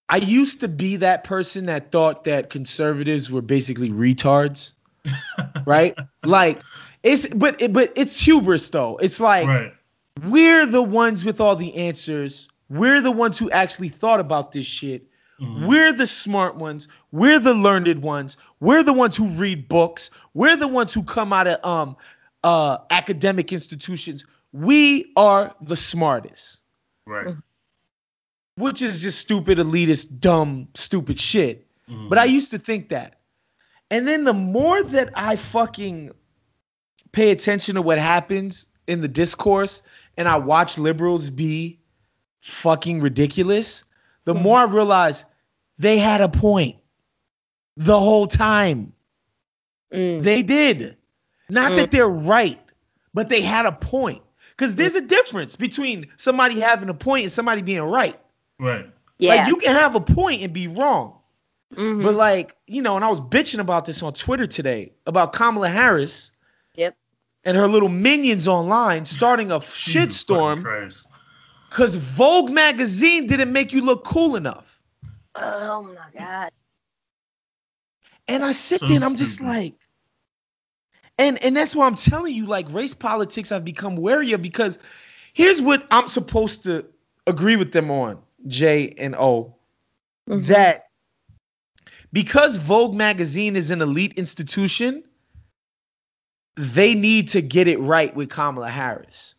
I used to be that person that thought that conservatives were basically retards, right? Like but it's hubris though. It's like right. We're the ones with all the answers. We're the ones who actually thought about this shit. Mm-hmm. We're the smart ones. We're the learned ones. We're the ones who read books. We're the ones who come out of academic institutions. We are the smartest. Right. Which is just stupid, elitist, dumb, stupid shit. Mm-hmm. But I used to think that. And then the more that I fucking pay attention to what happens in the discourse and I watch liberals be fucking ridiculous, the more I realize they had a point the whole time. They did. Not that they're right, but they had a point. Because there's a difference between somebody having a point and somebody being right. Right. Yeah. Like, you can have a point and be wrong. Mm-hmm. But, like, you know, and I was bitching about this on Twitter today about Kamala Harris. Yep. And her little minions online starting a shitstorm because Vogue magazine didn't make you look cool enough. Oh, my God. And I sit there and I'm just like, and that's why I'm telling you, like, race politics I've become wary of, because here's what I'm supposed to agree with them on, J and O, that because Vogue magazine is an elite institution, they need to get it right with Kamala Harris.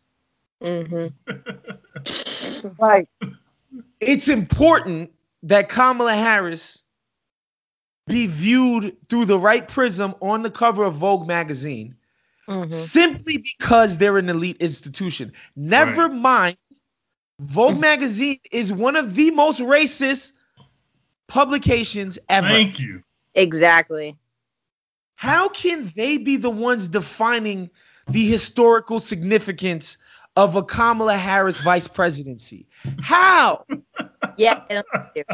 Like, it's important that Kamala Harris be viewed through the right prism on the cover of Vogue magazine, simply because they're an elite institution. Never mind, Vogue magazine is one of the most racist publications ever. Thank you. Exactly. How can they be the ones defining the historical significance of a Kamala Harris vice presidency? How? Yeah.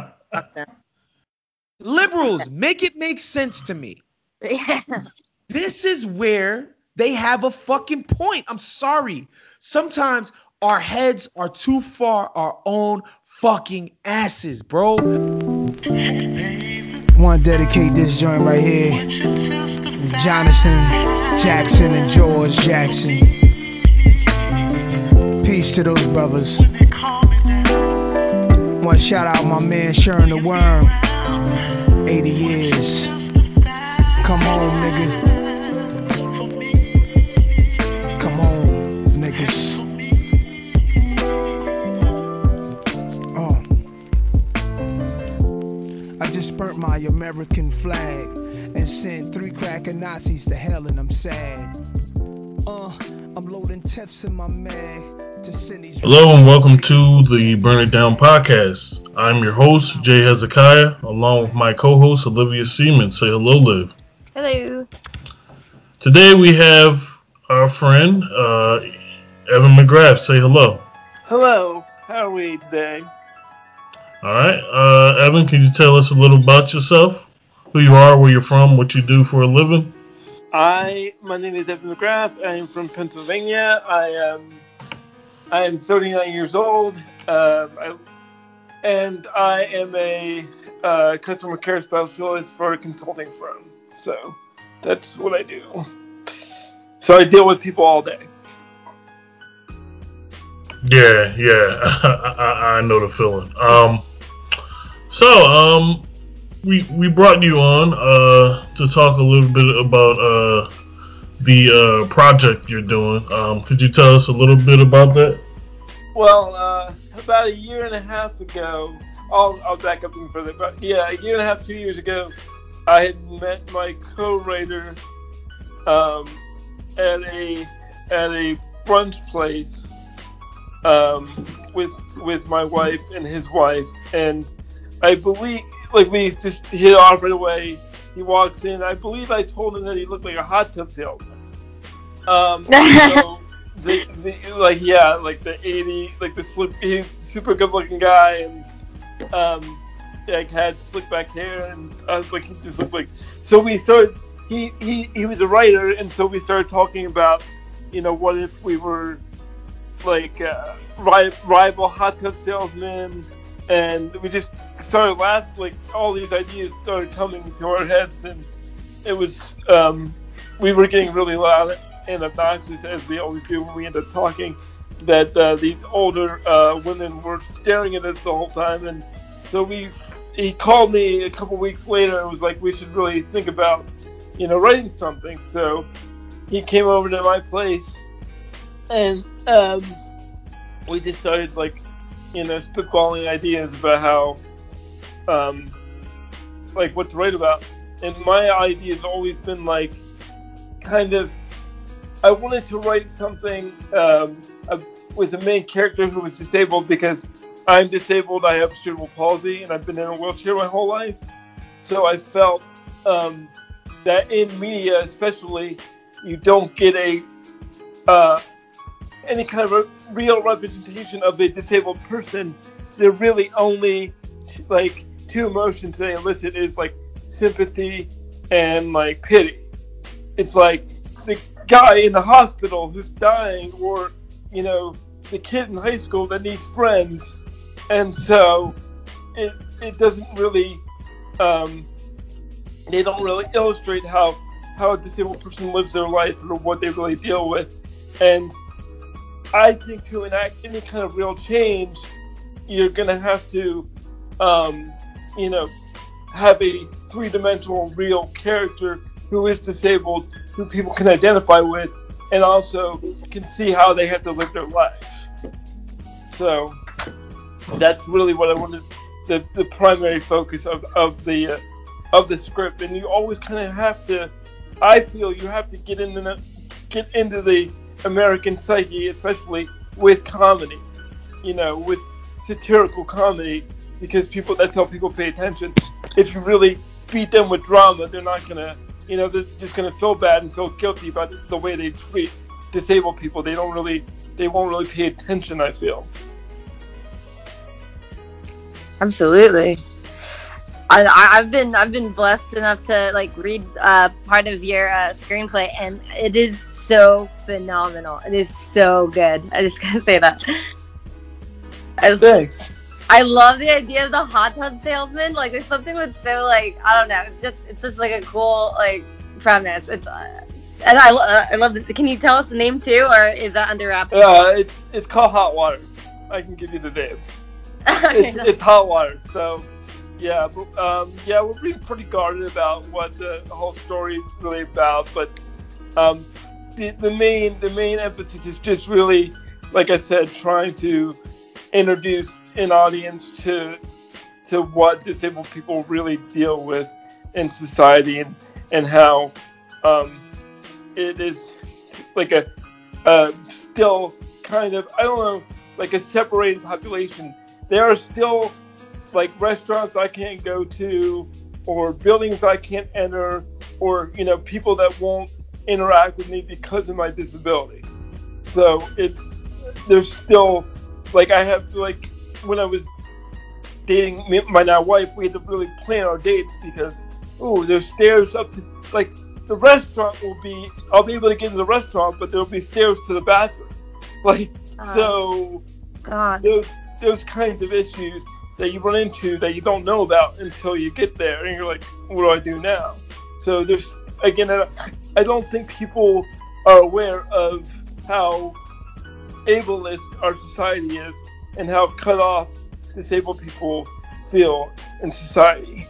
Liberals, make it make sense to me. Yeah. This is where they have a fucking point. I'm sorry. Sometimes our heads are too far our own fucking asses, bro. Want to dedicate this joint right here to Jonathan Jackson and George Jackson. Peace to those brothers. Want to shout out my man Sharon the Worm. 80 years. Come home, nigga. Come home, niggas. I just burnt my American flag and sent 3 cracking Nazis to hell, and I'm sad. I'm loading tips in my mag to send these. Hello and welcome to the Burn It Down podcast. I'm your host, Jay Hezekiah, along with my co-host, Olivia Seaman. Say hello, Liv. Hello. Today we have our friend, Evan McGrath. Say hello. Hello. How are we today? All right. Evan, can you tell us a little about yourself? Who you are, where you're from, what you do for a living? My name is Evan McGrath. I am from Pennsylvania. I am 39 years old. And I am a customer care specialist for a consulting firm. So that's what I do. So I deal with people all day. Yeah, I know the feeling. We brought you on to talk a little bit about the project you're doing. Could you tell us a little bit about that? Well, about a year and a half ago, I'll back up even further. But yeah, a year and a half, 2 years ago, I had met my co-writer at a brunch place with my wife and his wife, and I believe, like, we just hit it off right away. He walks in. I believe I told him that he looked like a hot tub salesman. So the 80, like the slick, he's a super good looking guy, and like had slick back hair, and I was like, he just looked like. So we started. He was a writer, and so we started talking about, you know, what if we were like rival hot tub salesmen, and we just started laughing, like all these ideas started coming into our heads, and it was we were getting really loud and obnoxious, as we always do when we end up talking. That these older women were staring at us the whole time, and so he called me a couple weeks later and was like, we should really think about, writing something. So he came over to my place, and we just started spitballing ideas about how what to write about. And my idea has always been I wanted to write something with a main character who was disabled, because I'm disabled, I have cerebral palsy, and I've been in a wheelchair my whole life. So I felt that in media, especially, you don't get any kind of a real representation of a disabled person. They're really only two emotions they elicit is sympathy and pity. It's like the guy in the hospital who's dying, or the kid in high school that needs friends, and so it doesn't really they don't really illustrate how a disabled person lives their life or what they really deal with. And I think to enact any kind of real change, you're gonna have to have a three-dimensional real character who is disabled, who people can identify with, and also can see how they have to live their life. So that's really what I wanted, the primary focus of the script. And you always kind of have to, I feel you have to get into the American psyche, especially with comedy, with satirical comedy, because that's how people pay attention. If you really beat them with drama, they're not gonna, they're just gonna feel bad and feel guilty about the way they treat disabled people. They won't really pay attention, I feel. Absolutely. I've been blessed enough to read part of your screenplay, and it is so phenomenal. It is so good. I just gotta say that. Thanks. I love the idea of the hot tub salesman. There's something that's so I don't know. It's just a cool premise. It's and I love it. Can you tell us the name too, or is that under wraps? It's called Hot Water. I can give you the name. It's Hot Water. So yeah, we're being pretty guarded about what the whole story is really about, but the main emphasis is just really, like I said, trying to introduce an audience to what disabled people really deal with in society, and how it is a still kind of, I don't know, a separated population. There are still restaurants I can't go to, or buildings I can't enter, or people that won't interact with me because of my disability. So there's still I have when I was dating my now wife, we had to really plan our dates, because there's stairs up to the restaurant I'll be able to get into the restaurant, but there'll be stairs to the bathroom. So God. Those kinds of issues that you run into that you don't know about until you get there, and you're like, what do I do now? So there's, again, I don't think people are aware of how ableist our society is, and how cut off disabled people feel in society.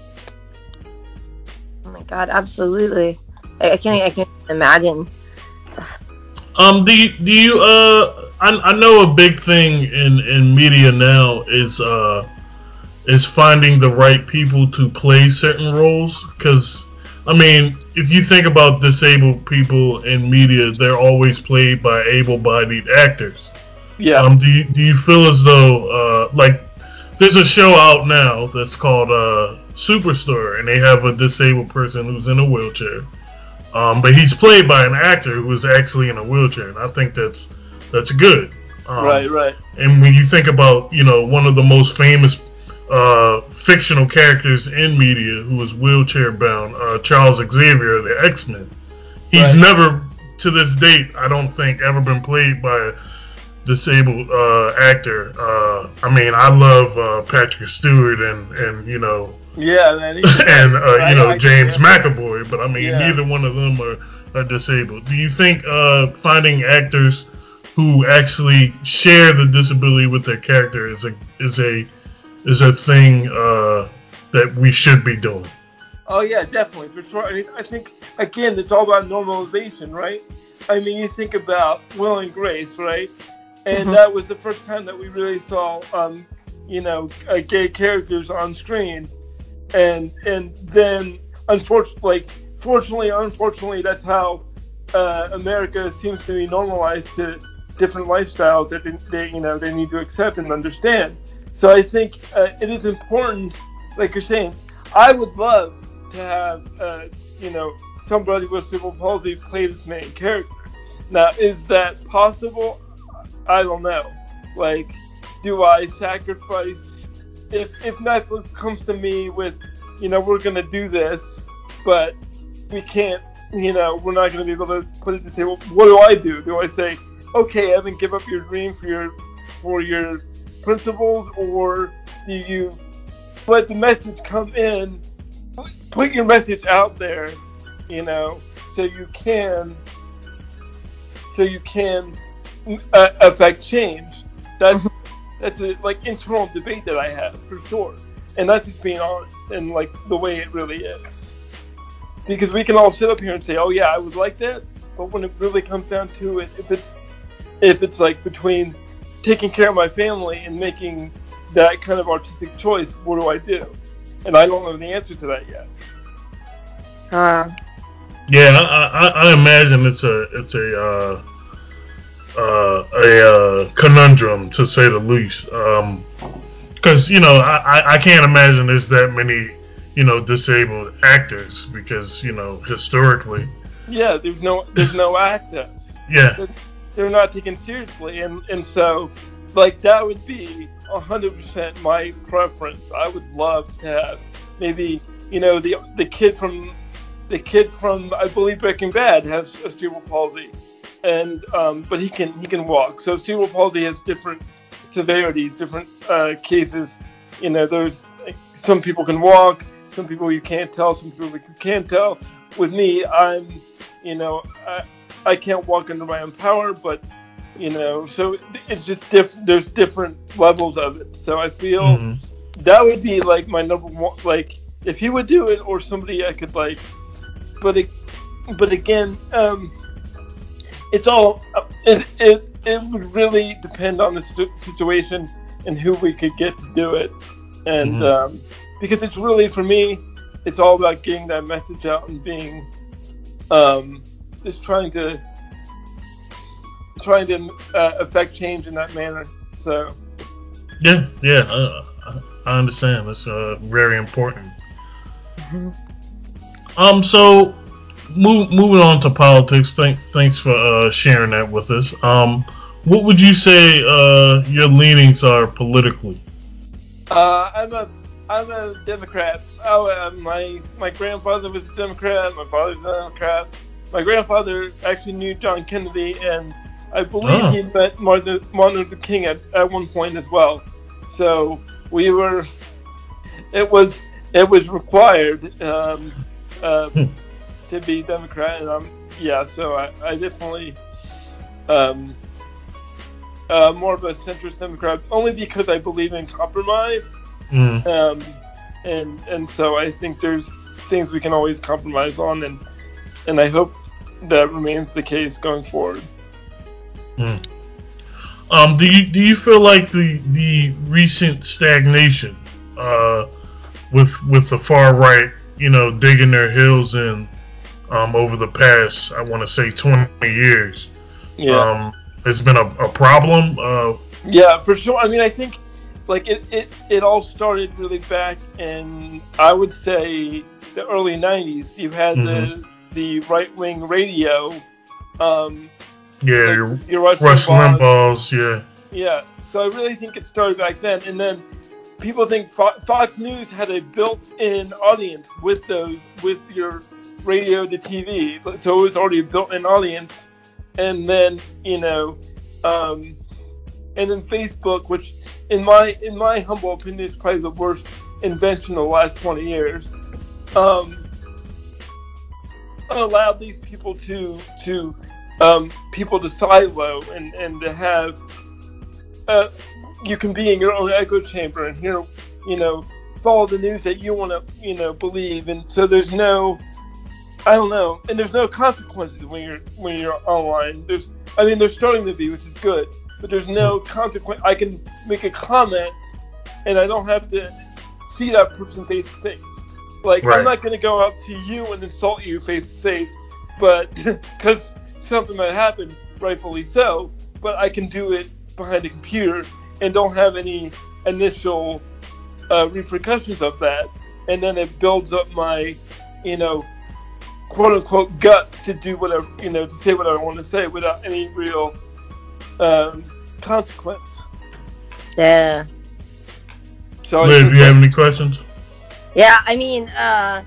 Oh my God, absolutely. I can't imagine. Do you I know a big thing in media now is finding the right people to play certain roles, because if you think about disabled people in media, they're always played by able-bodied actors. Yeah. Do you feel as though there's a show out now that's called Superstore, and they have a disabled person who's in a wheelchair, but he's played by an actor who is actually in a wheelchair, and I think that's good. Right. And when you think about one of the most famous fictional characters in media who was wheelchair bound, Charles Xavier of the X-Men, he's never to this date, I don't think, ever been played by a disabled actor. I mean, I love Patrick Stewart and you know. Yeah, man. And you know, James McAvoy, but I mean, neither one of them are disabled. Do you think finding actors who actually share the disability with their character is a thing that we should be doing? Oh yeah, definitely, for sure. I mean, I think again, it's all about normalization, right? I mean, you think about Will and Grace, right? And that was the first time that we really saw, you know, gay characters on screen. And then fortunately, unfortunately, that's how America seems to be normalized to different lifestyles that they need to accept and understand. So I think it is important, like you're saying. I would love to have you know, somebody with cerebral palsy play this main character. Now, is that possible? I don't know. Like, do I sacrifice? If Netflix comes to me with, you know, we're gonna do this, but we can't, you know, we're not gonna be able to put it to say, well, what do I do? Do I say, okay, Evan, give up your dream for your principles, or do you let the message come in, put your message out there, you know, so you can affect change? That's a like internal debate that I have, for sure, and that's just being honest and like the way it really is. Because we can all sit up here and say, "Oh yeah, I would like that," but when it really comes down to it, if it's like between taking care of my family and making that kind of artistic choice, what do I do? And I don't know the answer to that yet. Yeah, I imagine it's a conundrum, to say the least, because you know I can't imagine there's that many, you know, disabled actors, because, you know, historically, there's no access. They're not taken seriously, and so like that would be 100% my preference. I would love to have maybe, you know, the kid from I believe Breaking Bad has a cerebral palsy. And but he can walk. So cerebral palsy has different severities, different cases. You know, there's some people can walk, some people you can't tell, some people you can tell. With me, I'm, you know, I can't walk under my own power, but you know, so it's just there's different levels of it. So I feel that would be like my number one. Like if he would do it, or somebody I could like, but again. It's all. It would really depend on the situation and who we could get to do it, and because it's really, for me, it's all about getting that message out and being, just trying to affect change in that manner. So. Yeah, I understand. That's very important. So. Moving on to politics. Thanks for sharing that with us. What would you say your leanings are politically? I'm a Democrat. My grandfather was a Democrat. My father's a Democrat. My grandfather actually knew John Kennedy, and I believe he met Martin Luther King at one point as well. So we were. It was required. To be Democrat, and so I definitely more of a centrist Democrat, only because I believe in compromise, and so I think there's things we can always compromise on, and I hope that remains the case going forward. Do you feel like the recent stagnation with the far right, you know, digging their heels in over the past, I want to say 20 years, has been a problem? Yeah, for sure. I mean, I think like it all started really back in, I would say, the early 90s. You had the right-wing radio. Your Rush Limbaugh's, Yeah, so I really think it started back then. And then people think Fox News had a built-in audience with your radio to TV, so it was already a built-in audience. And then, you know, and then Facebook, which in my humble opinion is probably the worst invention of the last 20 years, allowed these people to silo and to have you can be in your own echo chamber and hear, follow the news that you want to, believe, and so there's no, I don't know, and there's no consequences when you're online. There's starting to be, which is good, but there's no consequence. I can make a comment, and I don't have to see that person face to face. Like, right. I'm not going to go out to you and insult you face to face, but because something might happen, rightfully so, but I can do it behind a computer and don't have any initial repercussions of that, and then it builds up my, quote unquote guts to do whatever, to say what I want to say without any real consequence. Yeah. So, Liv, you have any questions? Yeah, I mean, I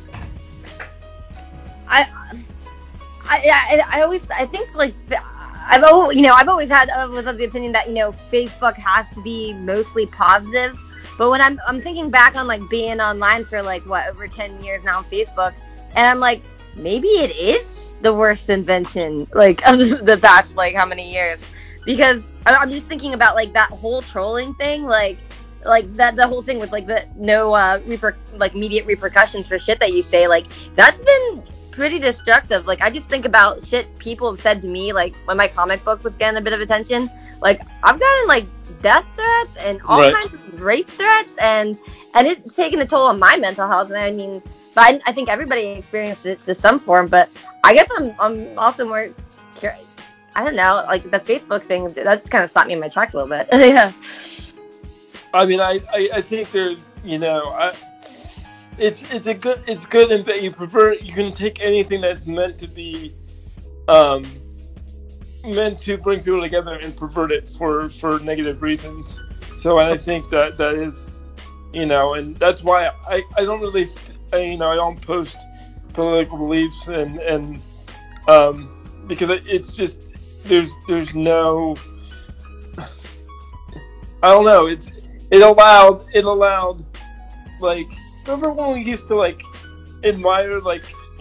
think like I've always was of the opinion that Facebook has to be mostly positive, but when I'm thinking back on like being online for like over 10 years now on Facebook, and I'm like, maybe it is the worst invention like of the past like how many years, because I'm just thinking about like that whole trolling thing, like that the whole thing with like the no immediate repercussions for shit that you say, like that's been pretty destructive. Like I just think about shit people have said to me, like when my comic book was getting a bit of attention, like I've gotten like death threats and all right. kinds of rape threats, and it's taken a toll on my mental health. And I mean, but I think everybody experiences it to some form, but I guess I'm also more curious. I don't know, like the Facebook thing, that's kind of stopped me in my tracks a little bit. Yeah. I mean, I think there's, it's good in that you can take anything that's meant to be, meant to bring people together and pervert it for negative reasons. So I think that is, and that's why I don't really, I don't post political beliefs and because it's just, there's no, I don't know, it allowed, like, remember when we used to, like, admire, like,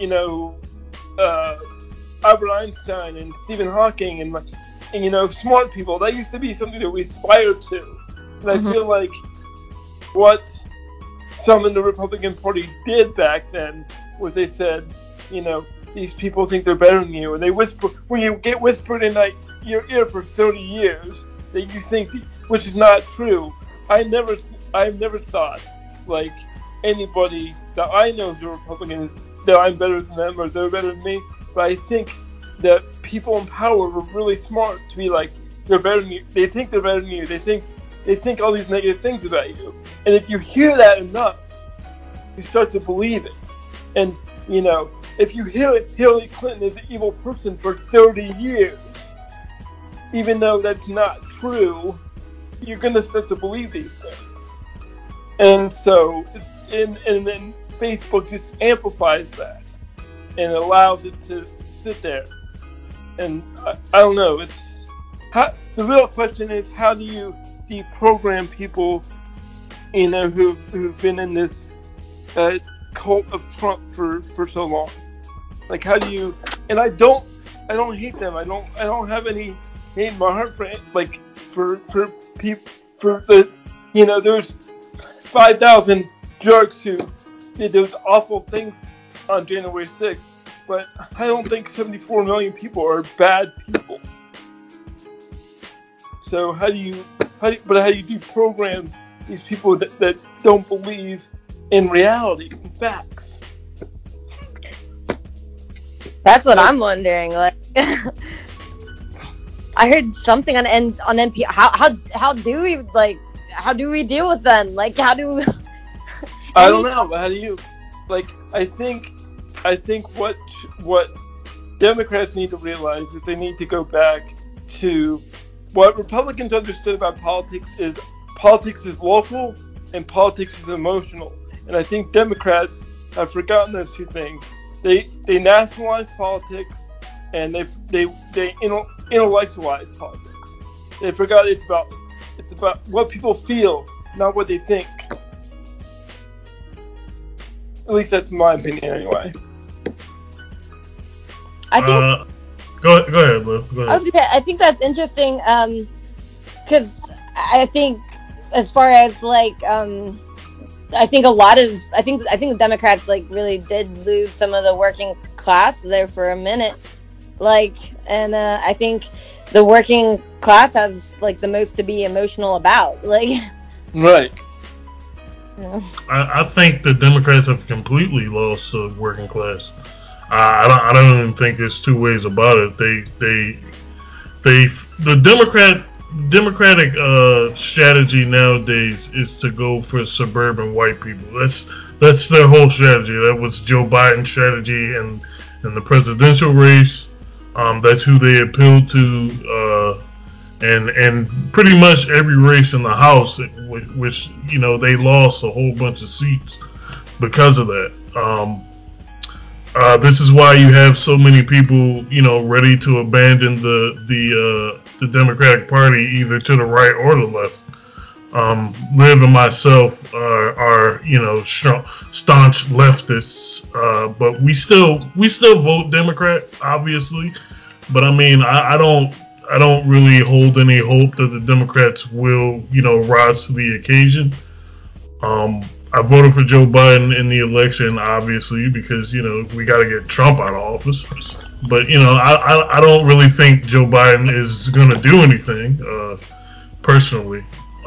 Albert Einstein and Stephen Hawking and smart people? That used to be something that we aspired to. And I feel like what some in the Republican Party did back then was they said, these people think they're better than you, and they whisper, when you get whispered in your ear for 30 years that you think, which is not true. I've never thought, like, anybody that I know is a Republican that I'm better than them or they're better than me. But I think that people in power were really smart to be like, they're better than you. They think they're better than you. They think all these negative things about you. And if you hear that enough, you start to believe it. And, if you hear Hillary Clinton is an evil person for 30 years, even though that's not true, you're going to start to believe these things. And so, and then Facebook just amplifies that and allows it to sit there. And I don't know, the real question is, how do you deprogram people, who've been in this cult of Trump for so long? Like, how do you, and I don't hate them. I don't have any hate in my heart for people, for the, there's 5,000 jerks who did those awful things on January 6th, but I don't think 74 million people are bad people. So how do you deprogram these people that don't believe in reality, in facts? That's what I'm wondering. Like, I heard something on NPR. How do we deal with them? Like, how do? I don't know. How do you? Like, I think what Democrats need to realize is they need to go back to what Republicans understood about politics is local and politics is emotional. And I think Democrats have forgotten those two things. They nationalize politics and they intellectualize politics. They forgot it's about what people feel, not what they think. At least that's my opinion, anyway. I think. Go ahead, Lou. Go ahead. I think that's interesting, because I think as far as like, I think the Democrats like really did lose some of the working class there for a minute, like, and I think the working class has like the most to be emotional about, like. Right. Yeah. I think the Democrats have completely lost the working class. I don't even think there's two ways about it. The Democratic strategy nowadays is to go for suburban white people. That's their whole strategy. That was Joe Biden's strategy in the presidential race. That's who they appealed to, and pretty much every race in the House, which they lost a whole bunch of seats because of that. This is why you have so many people, ready to abandon the Democratic Party, either to the right or the left. Liv and myself are staunch leftists, but we still vote Democrat, obviously. But I mean, I don't really hold any hope that the Democrats will, rise to the occasion. I voted for Joe Biden in the election, obviously, because, we got to get Trump out of office. But, I don't really think Joe Biden is going to do anything, personally.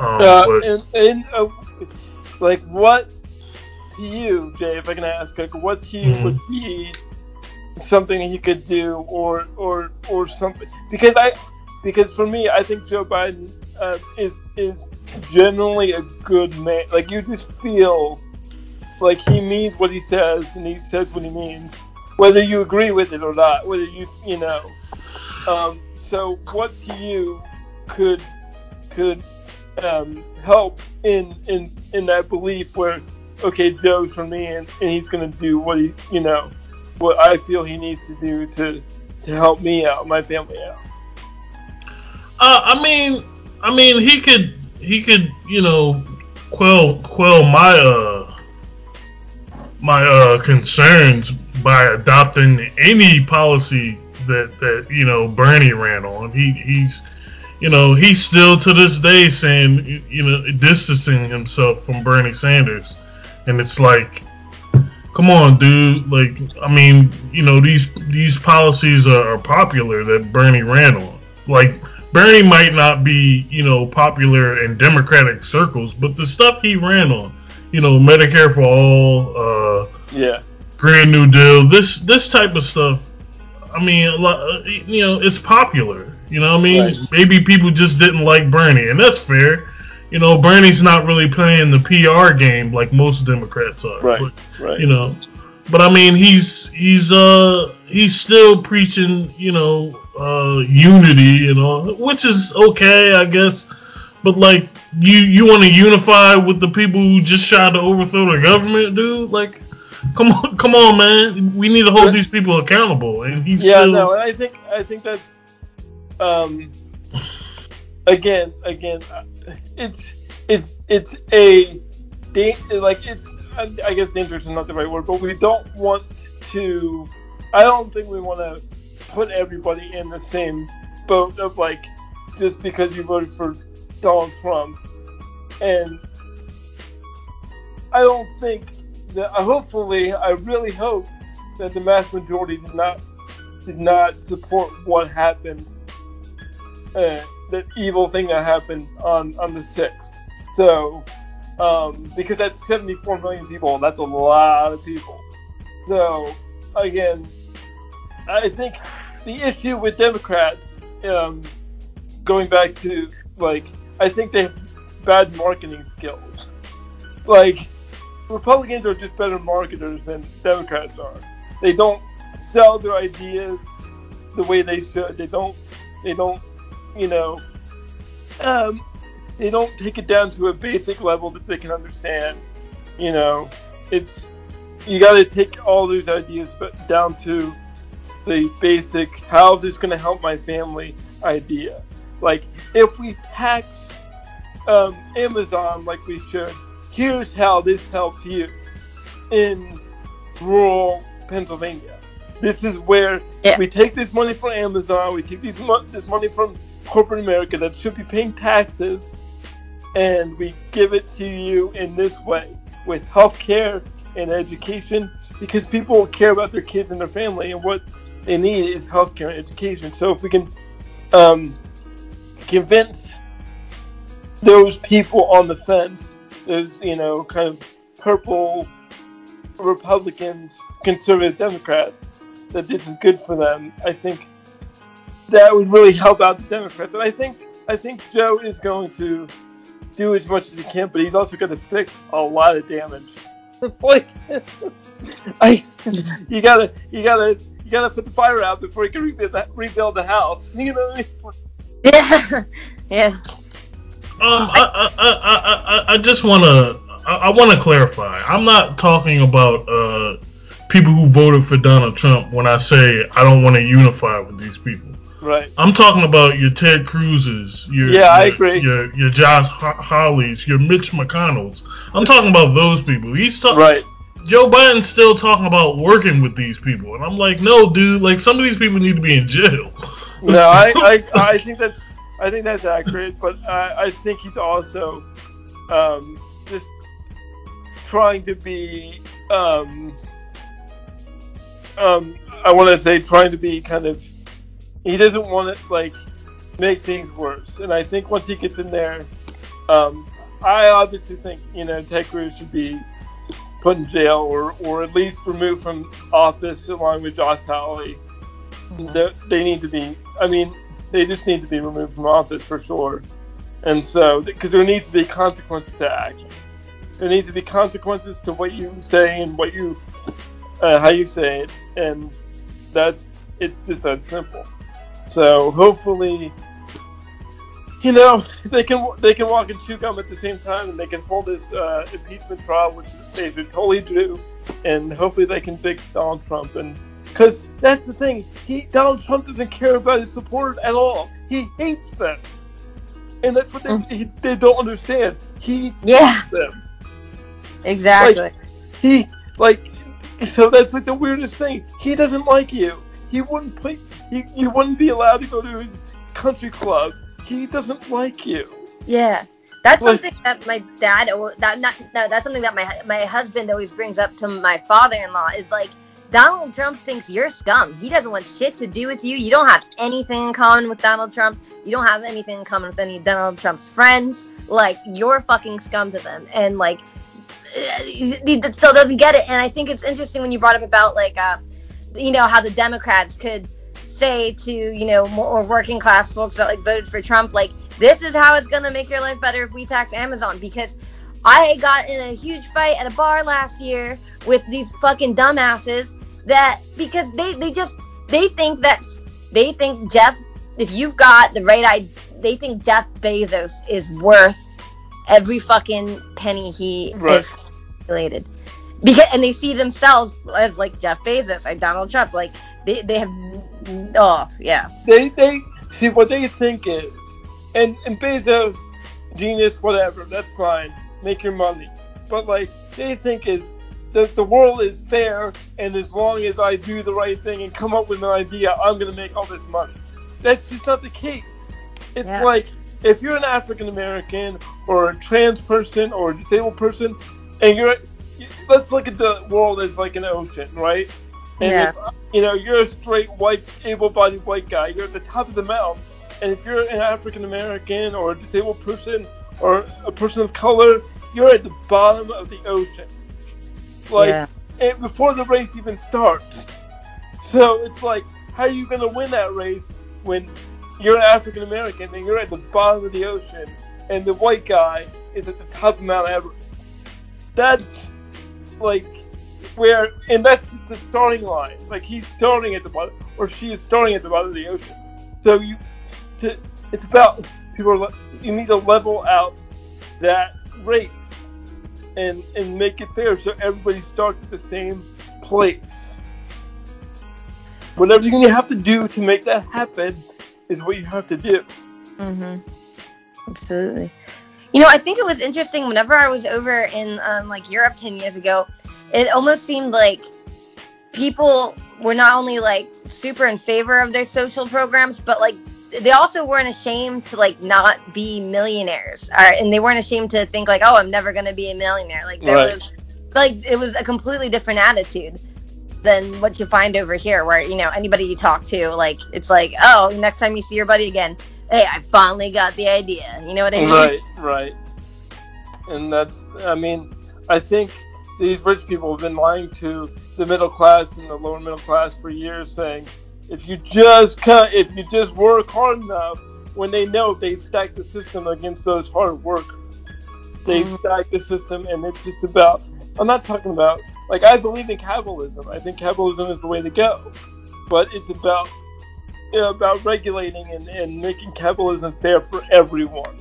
Like, what to you, Jay, if I can ask, like, what to you would be something he could do or something? Because for me, I think Joe Biden is generally a good man. Like, you just feel like he means what he says and he says what he means, whether you agree with it or not, whether so what to you could help in that belief where, okay, Joe's for me and he's going to do what what I feel he needs to do to help me out, my family out. I mean, he could, quell my concerns by adopting any policy that Bernie ran on. He's still to this day saying, distancing himself from Bernie Sanders, and it's like, come on, dude. Like, I mean, these policies are popular that Bernie ran on. Like, Bernie might not be, popular in Democratic circles, but the stuff he ran on, Medicare for all, Green New Deal, this type of stuff, I mean, it's popular. Right. Maybe people just didn't like Bernie, and that's fair. Bernie's not really playing the PR game like most Democrats are. Right. But I mean, he's still preaching, unity and all, which is okay, I guess. But like, you want to unify with the people who just tried to overthrow the government, dude? Like, come on, man. We need to hold these people accountable. And he's no, and I think that's again, it's I guess dangerous is not the right word, but we don't want to. I don't think we want to put everybody in the same boat of like, just because you voted for Donald Trump. And I don't think that. Hopefully, I really hope that the mass majority did not support what happened. That evil thing that happened on the 6th. So, because that's 74 million people, and that's a lot of people. So, again, I think the issue with Democrats, going back to, like, I think they have bad marketing skills. Like, Republicans are just better marketers than Democrats are. They don't sell their ideas the way they should. They don't take it down to a basic level that they can understand. You got to take all those ideas but down to the basic, how is this going to help my family idea. Like, if we tax Amazon like we should, here's how this helps you in rural Pennsylvania. This is where we take this money from Amazon, we take this money from corporate America that should be paying taxes, and we give it to you in this way with healthcare and education, because people care about their kids and their family, and what they need is healthcare and education. So if we can convince those people on the fence, those, you know, kind of purple Republicans, conservative Democrats, that this is good for them, I think that would really help out the Democrats. And I think Joe is going to do as much as he can, but he's also going to fix a lot of damage. Like, you gotta put the fire out before you can rebuild the house. You know what I mean? Yeah. I just want to clarify. I'm not talking about people who voted for Donald Trump when I say I don't want to unify with these people. Right. I'm talking about your Ted Cruz's, I agree. Your Josh Hawley's, your Mitch McConnell's. I'm talking about those people. Right. Joe Biden's still talking about working with these people, and I'm like, no, dude. Like, some of these people need to be in jail. No, I think that's accurate, but I think he's also just trying to be I want to say trying to be kind of, he doesn't want to like make things worse, and I think once he gets in there, I obviously think, you know, Ted Cruz should be put in jail or at least removed from office along with Josh Hawley. They need to be, I mean, they just need to be removed from office for sure. And so, because there needs to be consequences to actions. There needs to be consequences to what you say and what you, how you say it, and it's just that simple. So hopefully, you know, they can walk and chew gum at the same time, and they can hold this impeachment trial, which they should totally do, and hopefully they can pick Donald Trump. And because that's the thing, Donald Trump doesn't care about his supporters at all. He hates them, and that's what they don't understand. He hates them. Exactly. So that's like the weirdest thing. He doesn't like you. He wouldn't play. You wouldn't be allowed to go to his country club. He doesn't like you. Yeah, that's something that my dad. That's something that my husband always brings up to my father-in-law. Is like, Donald Trump thinks you're scum. He doesn't want shit to do with you. You don't have anything in common with Donald Trump. You don't have anything in common with any of Donald Trump's friends. Like, you're fucking scum to them, and like, he still doesn't get it. And I think it's interesting when you brought up about like, you know, how the Democrats could say to, you know, more working class folks that like voted for Trump, like, this is how it's gonna make your life better if we tax Amazon. Because I got in a huge fight at a bar last year with these fucking dumbasses that, because they think Jeff, if you've got the right idea, they think Jeff Bezos is worth every fucking penny he is calculated. And they see themselves as like Jeff Bezos, like Donald Trump, like they have, They see what they think is, and Bezos, genius, whatever, that's fine, make your money. But like, they think is that the world is fair, and as long as I do the right thing and come up with an idea, I'm gonna make all this money. That's just not the case. It's like, if you're an African American or a trans person or a disabled person, and let's look at the world as like an ocean, right? And if, you know, you're a straight white, able-bodied white guy, you're at the top of the mountain. And if you're an African American or a disabled person or a person of color, you're at the bottom of the ocean. Like, and before the race even starts. So it's like, how are you going to win that race when you're an African American and you're at the bottom of the ocean and the white guy is at the top of Mount Everest? That's like where, and that's just the starting line. Like, he's starting at the bottom, or she is starting at the bottom of the ocean. So it's about you need to level out that race and make it fair so everybody starts at the same place. Whatever you have to do to make that happen is what you have to do. Mm-hmm. Absolutely. You know, I think it was interesting whenever I was over in like Europe 10 years ago, it almost seemed like people were not only like super in favor of their social programs, but like they also weren't ashamed to like not be millionaires, and they weren't ashamed to think like, oh, I'm never going to be a millionaire. Like there was like, it was a completely different attitude than what you find over here, where, you know, anybody you talk to, like, it's like, oh, next time you see your buddy again, hey, I finally got the idea. You know what I mean? Right. And that's, I mean, I think these rich people have been lying to the middle class and the lower middle class for years, saying, if you just work hard enough, when they know they've stacked the system against those hard workers. They've stacked the system, and it's just about, I'm not talking about, like, I believe in capitalism. I think capitalism is the way to go. But it's about, you know, about regulating and making capitalism fair for everyone.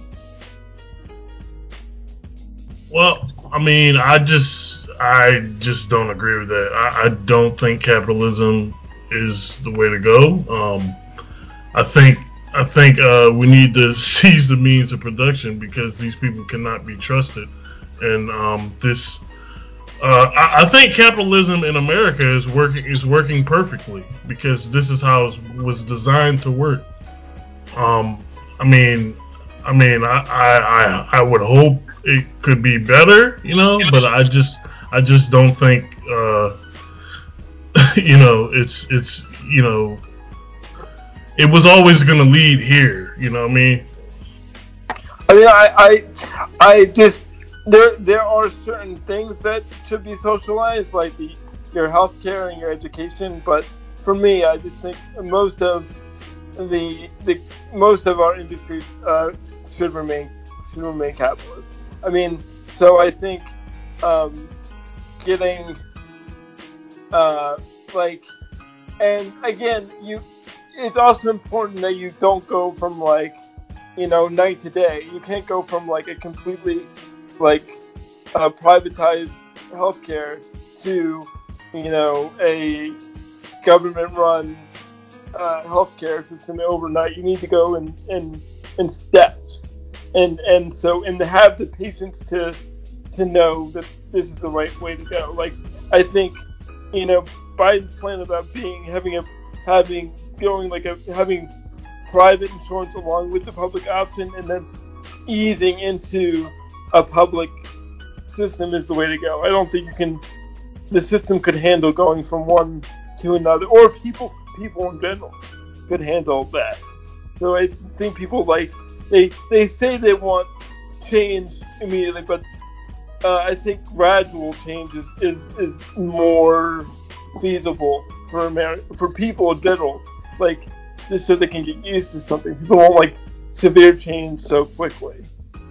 Well, I mean, I just don't agree with that. I don't think capitalism is the way to go. I think we need to seize the means of production, because these people cannot be trusted. And I think capitalism in America is working perfectly, because this is how it was designed to work. I would hope it could be better, you know, but I just don't think, you know, it's you know, it was always going to lead here, you know what I mean? I mean, I just, there are certain things that should be socialized, like your healthcare and your education, but for me, I just think most of our industries should remain capitalist. I mean, so I think getting like, and again, it's also important that you don't go from, like, you know, night to day. You can't go from like a completely like privatized healthcare to, you know, a government-run healthcare system overnight. You need to go in steps, and to have the patience to know that this is the right way to go. Like, I think, you know, Biden's plan about having private insurance along with the public option, and then easing into a public system is the way to go. I don't think the system could handle going from one to another, or people in general could handle that. So I think people, like, they say they want change immediately, but I think gradual change is more feasible for people in general, like, just so they can get used to something. People won't like severe change so quickly.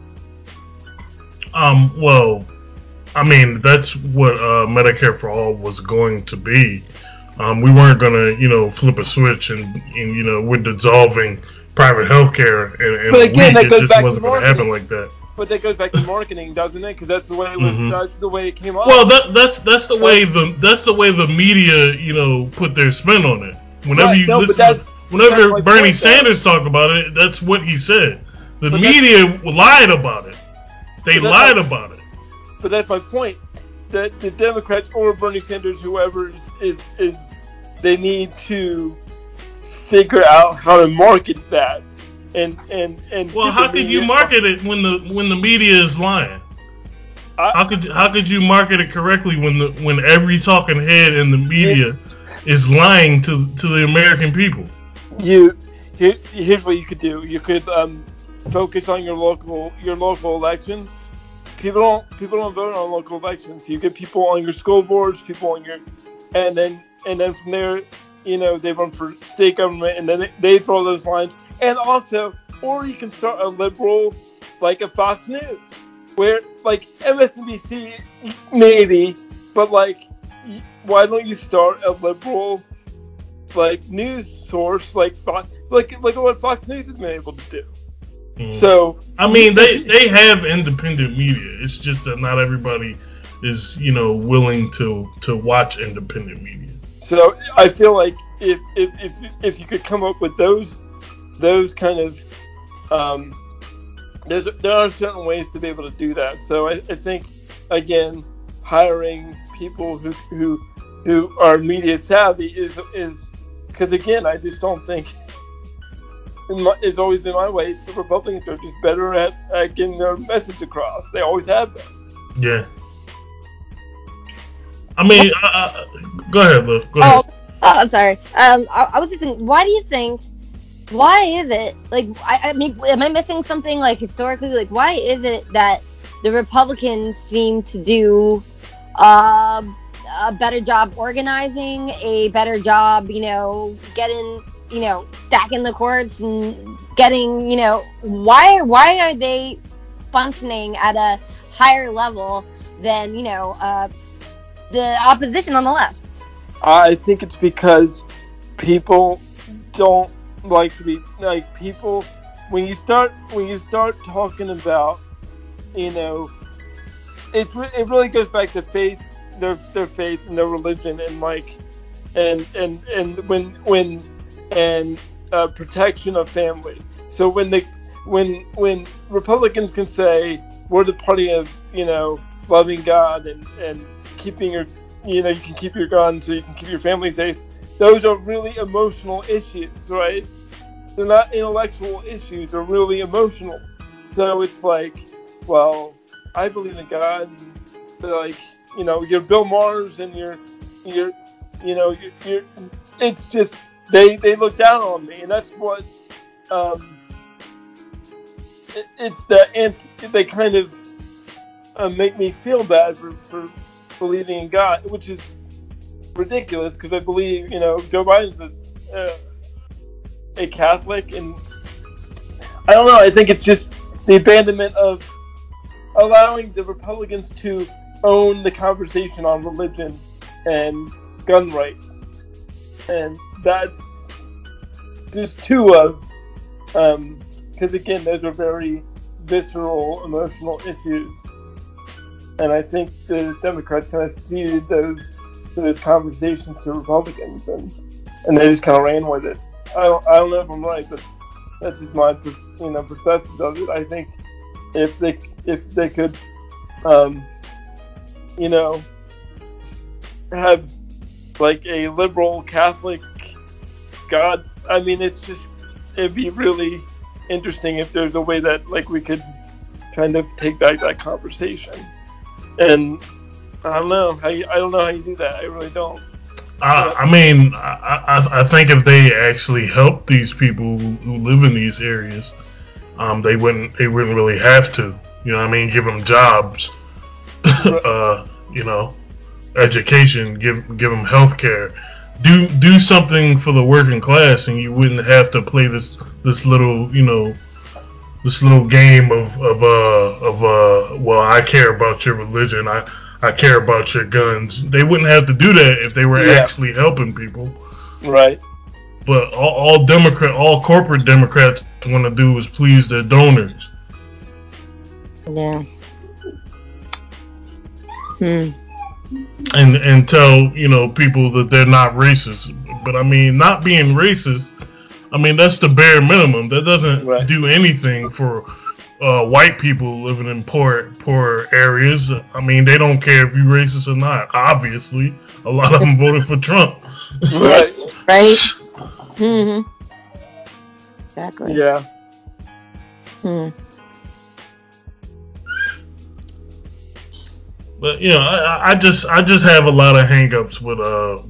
Well, I mean, that's what Medicare for All was going to be. We weren't gonna, you know, flip a switch and you know, we're dissolving private healthcare and but again, that goes back wasn't going to happen like that. But that goes back to marketing, doesn't it? Because that's the way it was. Mm-hmm. That's the way it came up. Well, that's the way the media, you know, put their spin on it. Whenever Bernie Sanders talked about it, that's what he said. The media lied about it. They lied about it. But that's my point. That the Democrats or Bernie Sanders, whoever is they need to figure out how to market that. And well, how could you market it when the media is lying? How could you market it correctly when every talking head in the media is lying to the American people? Here's what you could do. You could focus on your local elections. People don't vote on local elections. You get people on your school boards, people on your, and then from there, you know, they run for state government, and then they draw those lines. And also, or you can start a liberal, like a Fox News, where, like, MSNBC maybe, but like, why don't you start a liberal, like, news source like Fox, like what Fox News has been able to do? So I mean, they have independent media. It's just that not everybody is, you know, willing to watch independent media. So I feel like if you could come up with those kind of there are certain ways to be able to do that. So I think, again, hiring people who are media savvy is because, again, I just don't think it's always been my way. The Republicans are just better at getting their message across. They always have been. Yeah. I mean, go ahead, Liv. Go ahead. Oh, I'm sorry. I was just thinking, why is it, like, I mean, am I missing something, like, historically? Like, why is it that the Republicans seem to do a better job organizing, a better job, getting, stacking the courts and getting, why are they functioning at a higher level than, the opposition on the left? I think it's because people don't like to be like people. When you start talking about, it really goes back to faith, their faith and their religion, and protection of family. So when Republicans can say we're the party of loving God and keeping your you can keep your gun so you can keep your family safe, those are really emotional issues, right? They're not intellectual issues, they're really emotional. So it's like, well, I believe in God, like, you're Bill Maher's and you're it's just they look down on me, and that's what they kind of make me feel bad for believing in God, which is ridiculous because I believe Joe Biden's a Catholic, and I don't know. I think it's just the abandonment of allowing the Republicans to own the conversation on religion and gun rights, and that's just two of because again, those are very visceral, emotional issues. And I think the Democrats kind of ceded those conversations to Republicans, and they just kind of ran with it. I don't know if I'm right, but that's just my perception of it. I think if they could have like a liberal Catholic God, I mean, it'd be really interesting if there's a way that like we could kind of take back that conversation. And I don't know how you do that. I really don't. I mean, I think if they actually help these people who live in these areas, they wouldn't really have to. Give them jobs, education, give them health care, do something for the working class, and you wouldn't have to play this little game of well, I care about your religion, I care about your guns. They wouldn't have to do that if they were actually helping people. Right. But all corporate Democrats want to do is please their donors. Yeah. And tell people that they're not racist. But I mean, not being racist, I mean, that's the bare minimum. That doesn't do anything for white people living in poor areas. I mean, they don't care if you're racist or not. Obviously, a lot of them voted for Trump. Right. Mm-hmm. Exactly. Yeah. But I just have a lot of hangups with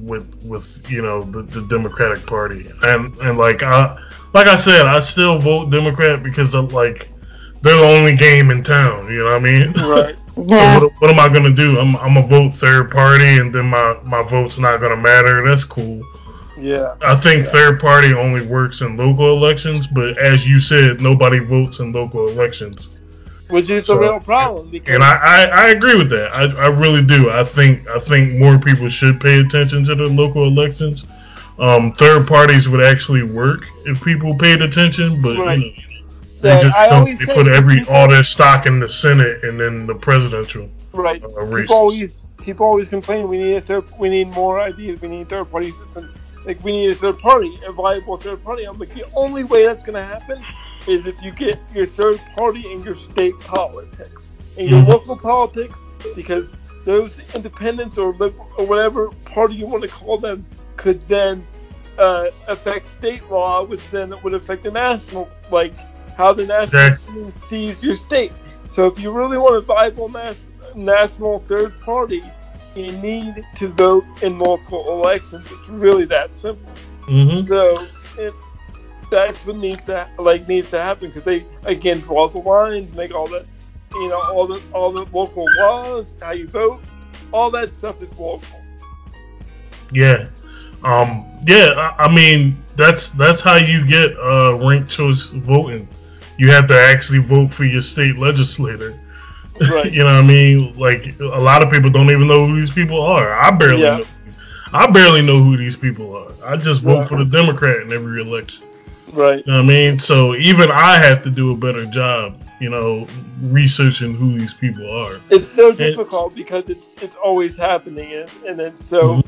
the Democratic Party, and like I said, I still vote Democrat because of, like, they're the only game in town. You know what I mean? Right. Yeah. So what am I gonna do? I'm gonna vote third party, and then my vote's not gonna matter. That's cool. Yeah. I think third party only works in local elections, but as you said, nobody votes in local elections. Which is a real problem. Because and I agree with that. I really do. I think more people should pay attention to the local elections. Third parties would actually work if people paid attention, but they just don't. They put all their stock in the Senate and then the presidential races. People always complain we need more ideas. We need a third party system. Like, we need a third party, a viable third party. I'm like, the only way that's going to happen is if you get your third party in your state politics. In your local politics, because those independents or liberal or whatever party you want to call them could then affect state law, which then would affect the national, like how the national scene sees your state. So if you really want a viable national third party, you need to vote in local elections. It's really that simple. So that's what needs to happen, because they again draw the lines, make all that, all the local laws, how you vote, all that stuff is local. Yeah. I mean, that's how you get ranked choice voting. You have to actually vote for your state legislator. Right. You know what I mean? Like, a lot of people don't even know who these people are. I barely know who these people are. I just vote for the Democrat in every election. Right. You know what I mean? So even I have to do a better job, researching who these people are. It's so difficult because it's always happening, and it's so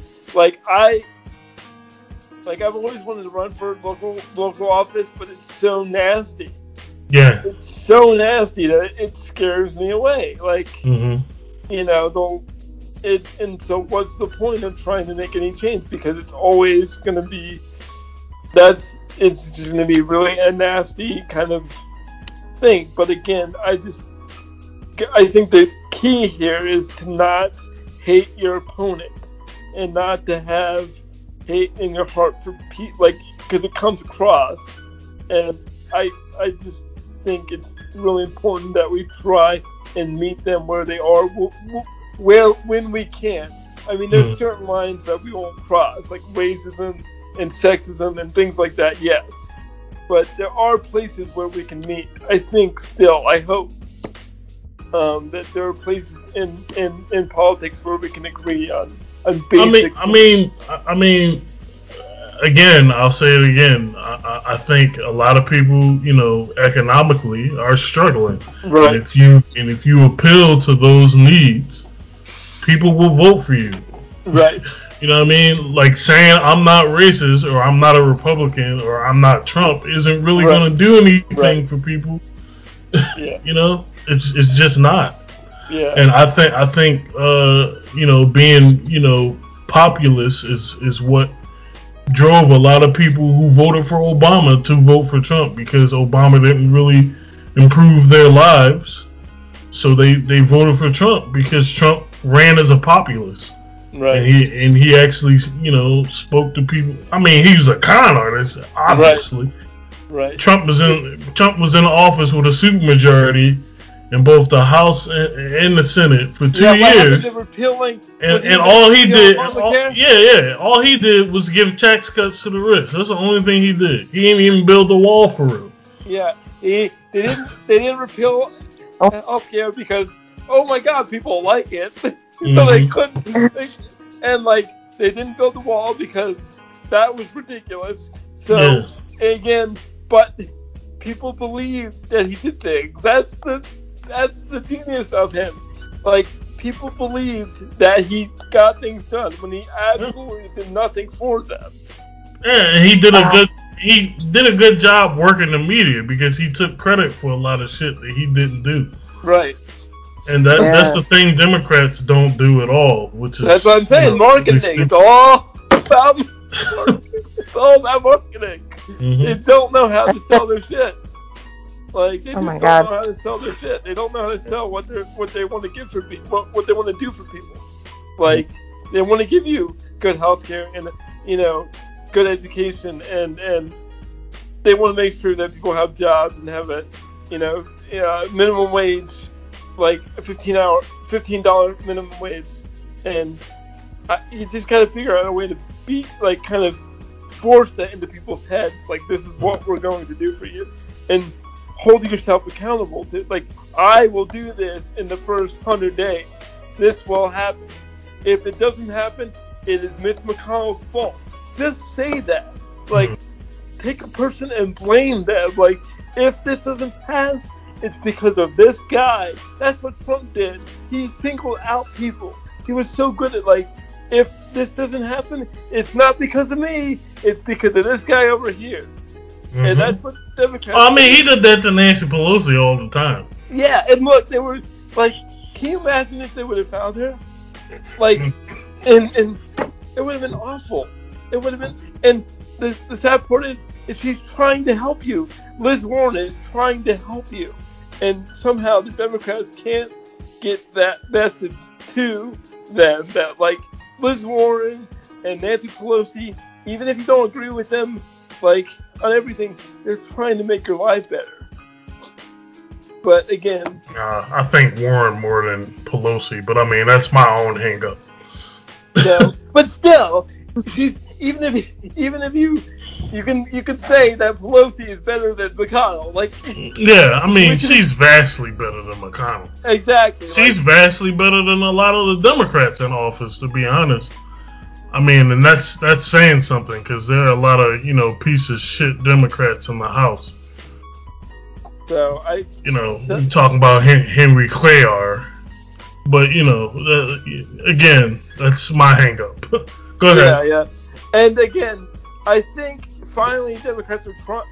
I've always wanted to run for local office, but it's so nasty. Yeah. It's so nasty that it scares me away. And so what's the point of trying to make any change? Because it's always going to be, it's just going to be really a nasty kind of thing. But again, I think the key here is to not hate your opponent and not to have hate in your heart for people, because it comes across. And I just think it's really important that we try and meet them where they are, when we can. I mean, there's certain lines that we won't cross, like racism and sexism and things like that, yes. But there are places where we can meet. I think still, I hope, that there are places in politics where we can agree on basic... I mean, again, I'll say it again. I think a lot of people, economically are struggling. Right. And if you appeal to those needs, people will vote for you. Right. You know what I mean? Like saying I'm not racist or I'm not a Republican or I'm not Trump isn't really going to do anything for people. Yeah. It's just not. Yeah. And I think being populist is what drove a lot of people who voted for Obama to vote for Trump, because Obama didn't really improve their lives. So they voted for Trump because Trump ran as a populist. Right. And he actually, spoke to people. I mean, he was a con artist, obviously. Right. Trump was in office with a supermajority in both the House and the Senate for 2 years. And all he did, all he did was give tax cuts to the rich. That's the only thing he did. He didn't even build the wall for real. Yeah, they didn't repeal healthcare because, oh my God, people like it, so they couldn't. They didn't build the wall because that was ridiculous. So again, but people believed that he did things. That's the genius of him. People believed that he got things done when he absolutely did nothing for them. Yeah, and he did a good job working the media, because he took credit for a lot of shit that he didn't do. Right. And that's the thing Democrats don't do at all, which is, that's what I'm saying. Marketing. It's all about marketing. It's all about marketing. Mm-hmm. They don't know how to sell their shit. They just don't know how to sell their shit. They don't know how to sell what they want to give for people, what they want to do for people. They want to give you good healthcare and good education, and they want to make sure that people have jobs and have a minimum wage, like a $15 minimum wage, and you just gotta figure out a way to be kind of force that into people's heads. This is what we're going to do for you, and hold yourself accountable to, I will do this in the first 100 days. This will happen. If it doesn't happen, it is Mitch McConnell's fault. Just say that. Take a person and blame them. If this doesn't pass, it's because of this guy. That's what Trump did. He singled out people. He was so good at, if this doesn't happen, it's not because of me. It's because of this guy over here. Mm-hmm. And that's what Democrats. I mean, he did that to Nancy Pelosi all the time. Yeah, and look, they were like, can you imagine if they would have found her? Like, and it would have been awful. It would have been, and the sad part is she's trying to help you. Liz Warren is trying to help you, and somehow the Democrats can't get that message to them that, like, Liz Warren and Nancy Pelosi, even if you don't agree with them, like, on everything, they're trying to make your life better. But again, I think Warren more than Pelosi, but I mean, that's my own hang up. No, but still, she's even if you can say that Pelosi is better than McConnell, like. Yeah, I mean, she's vastly better than McConnell. Exactly. She's vastly better than a lot of the Democrats in office, to be honest. I mean, and that's saying something, because there are a lot of, piece of shit Democrats in the House. So we're talking about Henry Cuellar, but again, that's my hang up. Go ahead. Yeah. And again, I think finally Democrats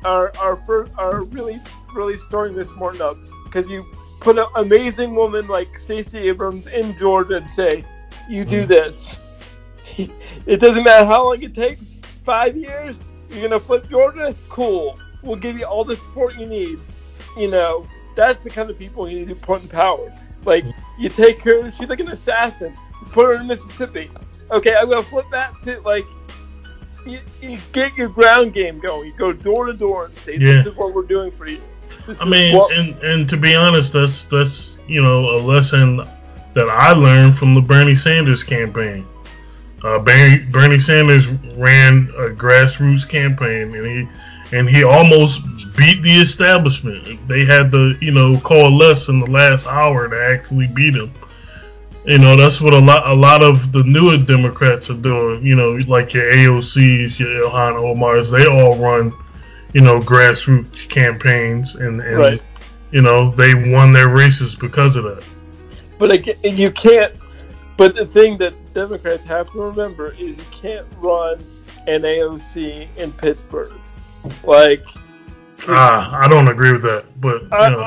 are really starting this morning up, because you put an amazing woman like Stacey Abrams in Georgia and say, you do this. It doesn't matter how long it takes. 5 years, you're gonna flip Georgia. Cool. We'll give you all the support you need. That's the kind of people you need to put in power. Like, you take her, she's like an assassin. You put her in Mississippi. Okay, I'm gonna flip that to, like, you get your ground game going. You go door to door and say, this is what we're doing for you. And to be honest, that's a lesson that I learned from the Bernie Sanders campaign. Bernie Sanders ran a grassroots campaign, and he almost beat the establishment. They had to coalesce in the last hour to actually beat him. That's what a lot of the newer Democrats are doing. Like your AOCs, your Ilhan Omars, they all run grassroots campaigns, and right. They won their races because of that. But again, you can't. But the thing that Democrats have to remember is you can't run an AOC in Pittsburgh. Like, I don't agree with that. But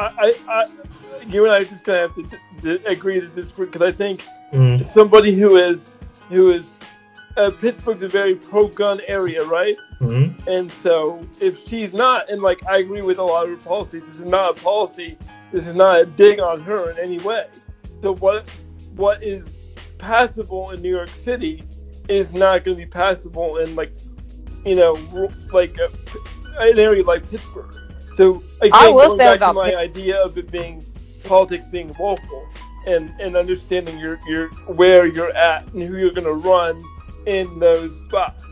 you and I are just gonna have to agree to disagree, because I think somebody who is Pittsburgh's a very pro-gun area, right? Mm-hmm. And so if she's not, and like I agree with a lot of her policies, this is not a policy. This is not a dig on her in any way. So what is passable in New York City is not going to be passable in like an area like Pittsburgh. So again, going back to my idea of it being politics being local and understanding your where you're at and who you're going to run in those spots.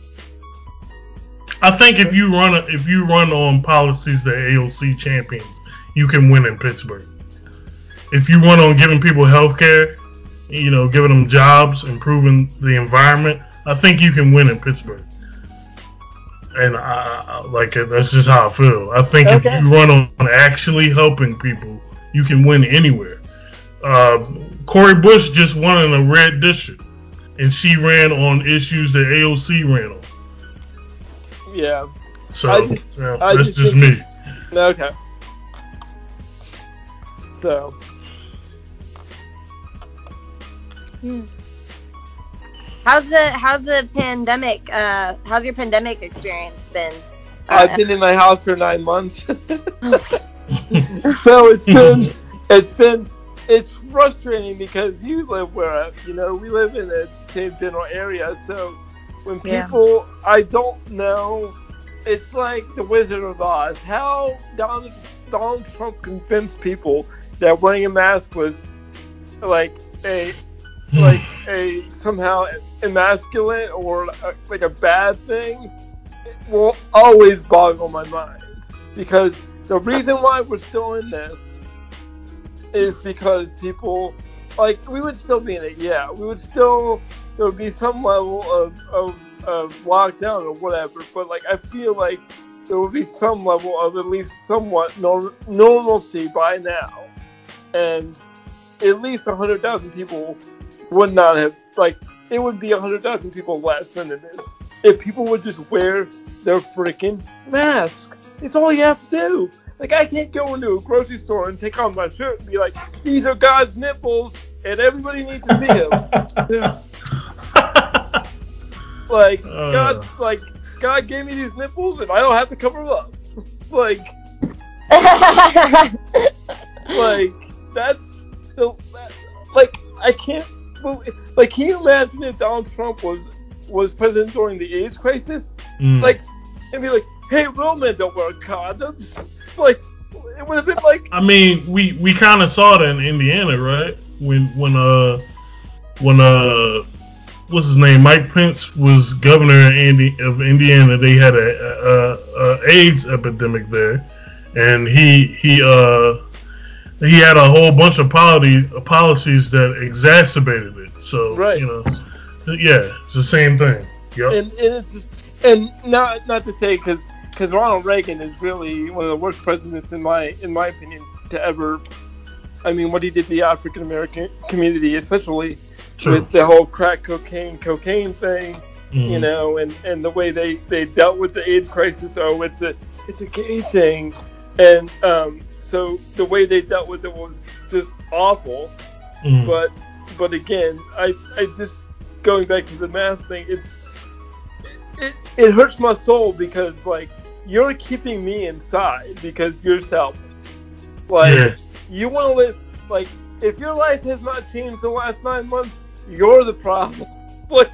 I think if you run on policies that AOC champions, you can win in Pittsburgh. If you run on giving people health care, giving them jobs, improving the environment, I think you can win in Pittsburgh. And that's just how I feel. I think if you run on actually helping people, you can win anywhere. Cori Bush just won in a red district, and she ran on issues that AOC ran on. Yeah. So that's just me. Okay. So. How's the pandemic? How's your pandemic experience been? I've been in my house for 9 months, so it's frustrating because you live where we live in the same general area. So when people, I don't know, it's like the Wizard of Oz. How Donald Trump convinced people that wearing a mask was like a somehow emasculate or like a bad thing will always boggle my mind, because the reason why we're still in this is because people, like, we would still be in it, there would be some level of lockdown or whatever, but like I feel like there would be some level of at least somewhat normalcy by now, and at least 100,000 people would not have, like, it would be 100,000 people less than it is if people would just wear their freaking mask. It's all you have to do. Like, I can't go into a grocery store and take off my shirt and be like, these are God's nipples, and everybody needs to see them. God gave me these nipples, and I don't have to cover them up. I can't believe, can you imagine if Donald Trump was president during the AIDS crisis? And be like, hey, real men don't wear condoms. It would have been like. I mean, we kind of saw that in Indiana, right? When what's his name? Mike Pence was governor of Indiana. They had a AIDS epidemic there, and he had a whole bunch of policies that exacerbated it. So right. It's the same thing. Yep. And not to say because Ronald Reagan is really one of the worst presidents in my opinion to ever. I mean, what he did to the African American community, especially with the whole crack cocaine thing, and the way they dealt with the AIDS crisis. Oh, it's a gay thing, and so the way they dealt with it was just awful. But again, I just going back to the mask thing, it hurts my soul because you're keeping me inside because you're selfish. You want to live if your life has not changed in the last 9 months, you're the problem. Right?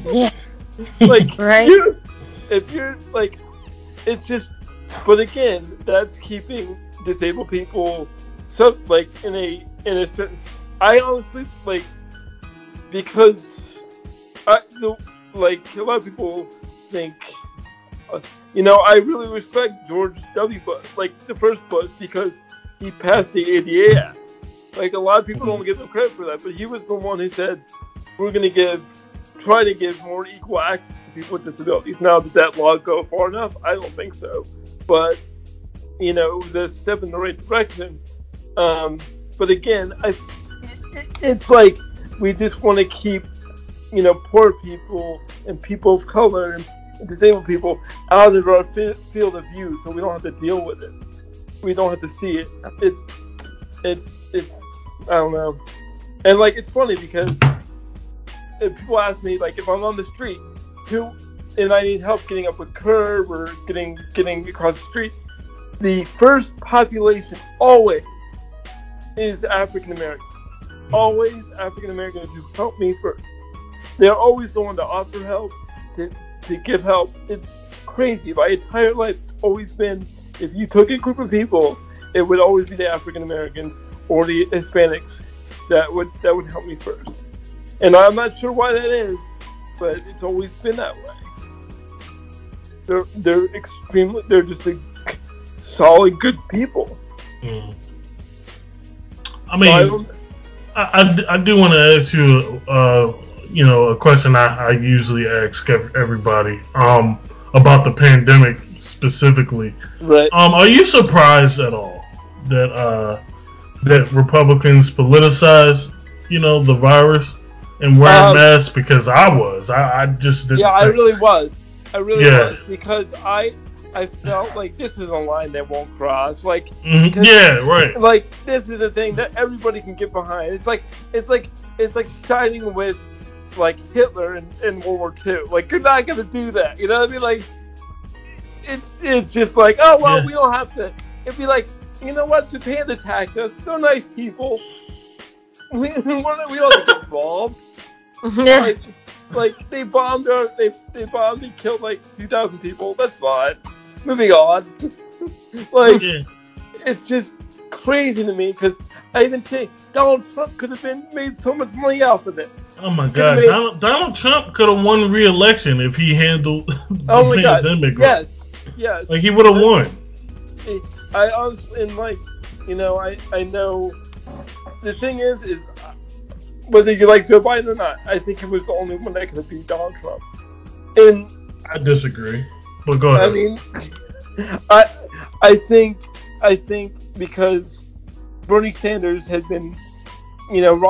If you're it's just. But again, that's keeping disabled people in a certain. I honestly because a lot of people think. I really respect George W. Bush, the first Bush, because he passed the ADA Act. A lot of people don't give him credit for that, but he was the one who said, we're going to try to give more equal access to people with disabilities. Now, did that law go far enough? I don't think so. But, it was a step in the right direction. But again, it's we just want to keep, poor people and people of color and disabled people out of our field of view, so we don't have to deal with it. We don't have to see it. It's I don't know. And it's funny because if people ask me if I'm on the street and I need help getting up a curb or getting across the street, the first population always is African Americans. Always African Americans who help me first. They're always the one to offer help, to give help. It's crazy. My entire life, it's always been, if you took a group of people, it would always be the African Americans or the Hispanics that would help me first. And I'm not sure why that is, but it's always been that way. They're just solid, good people. I mean, I do want to ask you, a question I usually ask everybody about the pandemic specifically. Right. Are you surprised at all that Republicans politicize, the virus and wearing masks? Because I was. I just didn't. Yeah, I really was. Was because I felt like this is a line that won't cross. Yeah, right. This is a thing that everybody can get behind. It's like siding with Hitler in World War II. You're not gonna do that. You know what I mean? It's just we don't have to. It'd be you know what? Japan attacked us. They're nice people. We don't have to get involved. They bombed and killed 2,000 people. That's fine. Moving on. It's just crazy to me because I even say Donald Trump could have made so much money off of it. Oh my God, Donald Trump could have won re-election if he handled the pandemic. Yes. He would have won. I honestly, I know. The thing is whether you like Joe Biden or not, I think he was the only one that could have beat Donald Trump. And I disagree, but go ahead. I mean, I think because Bernie Sanders has been,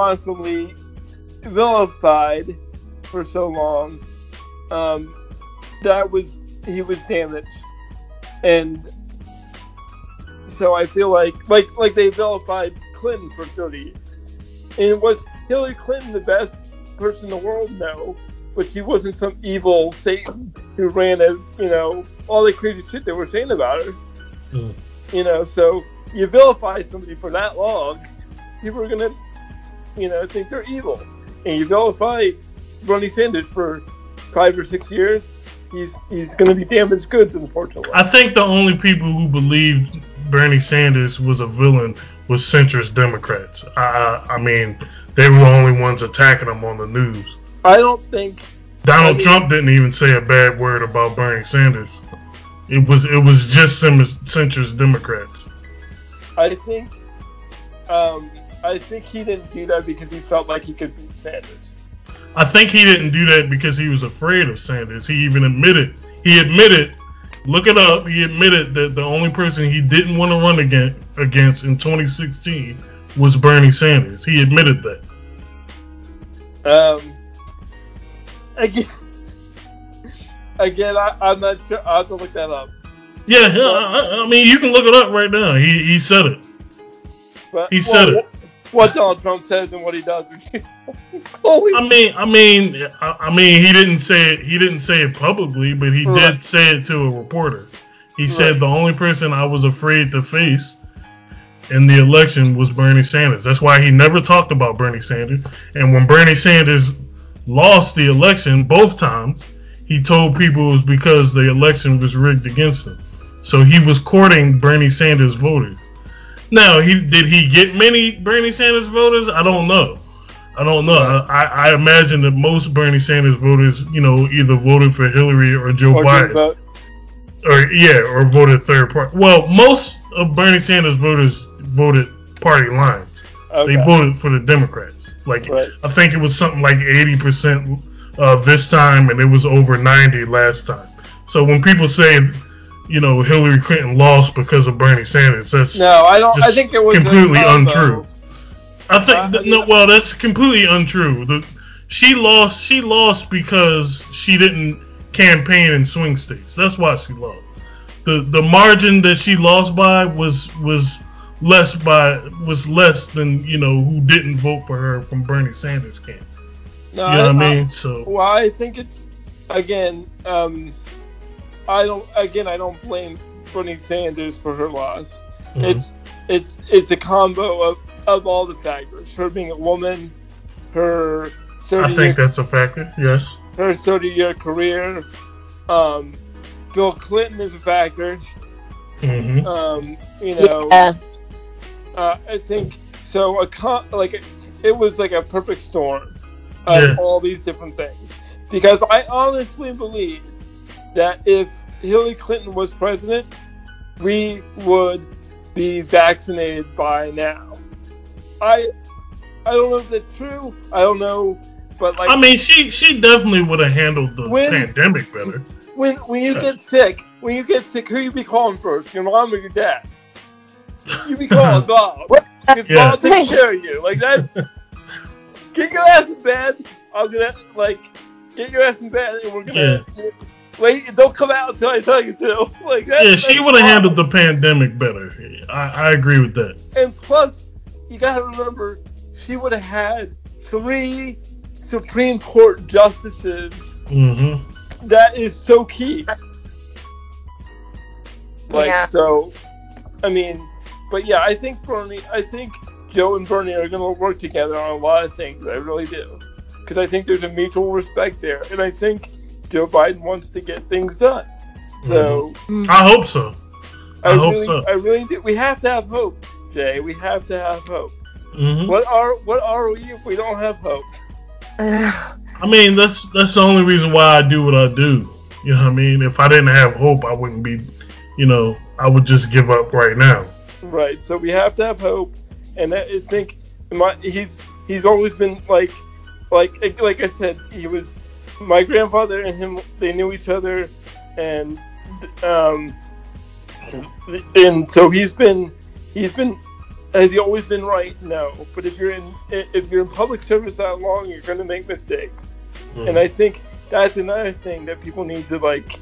wrongfully vilified for so long, he was damaged, and so I feel like they vilified Clinton for 30 years, and was Hillary Clinton the best person in the world? No, but she wasn't some evil Satan who ran as all the crazy shit they were saying about her. So you vilify somebody for that long, people are gonna think they're evil, and you vilify Bernie Sanders for 5 or 6 years, he's going to be damaged goods, unfortunately. I think the only people who believed Bernie Sanders was a villain was centrist Democrats. I mean, they were the only ones attacking him on the news. I don't think Donald Trump didn't even say a bad word about Bernie Sanders. It was just centrist Democrats. I think he didn't do that because he felt like he could beat Sanders. I think he didn't do that because he was afraid of Sanders. He even admitted, look it up, he admitted that the only person he didn't want to run against in 2016 was Bernie Sanders. He admitted that. Again, I'm not sure. I'll have to look that up. Yeah, I mean, you can look it up right now. He said it. But, he said it. What Donald Trump says and what he does. I mean, he didn't say it. He didn't say it publicly, but he did say it to a reporter. He said the only person I was afraid to face in the election was Bernie Sanders. That's why he never talked about Bernie Sanders. And when Bernie Sanders lost the election both times, he told people it was because the election was rigged against him. So he was courting Bernie Sanders voters. Now, did he get many Bernie Sanders voters? I don't know. I imagine that most Bernie Sanders voters, either voted for Hillary or Joe Biden. Or voted third party. Well, most of Bernie Sanders voters voted party lines. Okay. They voted for the Democrats. I think it was something like 80% this time, and it was over 90 last time. So when people say, Hillary Clinton lost because of Bernie Sanders, that's I think it was completely untrue. I think that's completely untrue. She lost because she didn't campaign in swing states. That's why she lost. The margin that she lost by was less than who didn't vote for her from Bernie Sanders camp. No, you know what I mean? So well, I think it's again. I don't blame Bernie Sanders for her loss. Mm-hmm. It's a combo of all the factors. Her being a woman, her 30 I think that's a factor. Yes. Her 30-year career. Bill Clinton is a factor. Mm-hmm. I think so. It was like a perfect storm of all these different things. Because I honestly believe that if Hillary Clinton was president, we would be vaccinated by now. I don't know if that's true. I don't know, but she definitely would have handled the pandemic better. When you get sick, who you be calling first? Your mom or your dad? You be calling Bob. Because Bob takes care of you. Like that. Get your ass in bed. I'm gonna get your ass in bed, and we're gonna wait. Don't come out until I tell you to. She would have handled the pandemic better. I agree with that. And plus, you gotta remember, she would have had 3 Supreme Court justices. Mm-hmm. That is so key. So, I mean, but yeah, I think Joe and Bernie are going to work together on a lot of things. I really do. Because I think there's a mutual respect there. And I think Joe Biden wants to get things done. So I hope so. I hope so. I really do. We have to have hope, Jay. We have to have hope. Mm-hmm. What are we if we don't have hope? I mean, that's the only reason why I do what I do. You know what I mean? If I didn't have hope, I wouldn't be, I would just give up right now. Right. So we have to have hope. And I think he's always been like I said, he was my grandfather and him. They knew each other, and so he's been. Has he always been right? No. But if you're in public service that long, you're going to make mistakes. Mm-hmm. And I think that's another thing that people need to like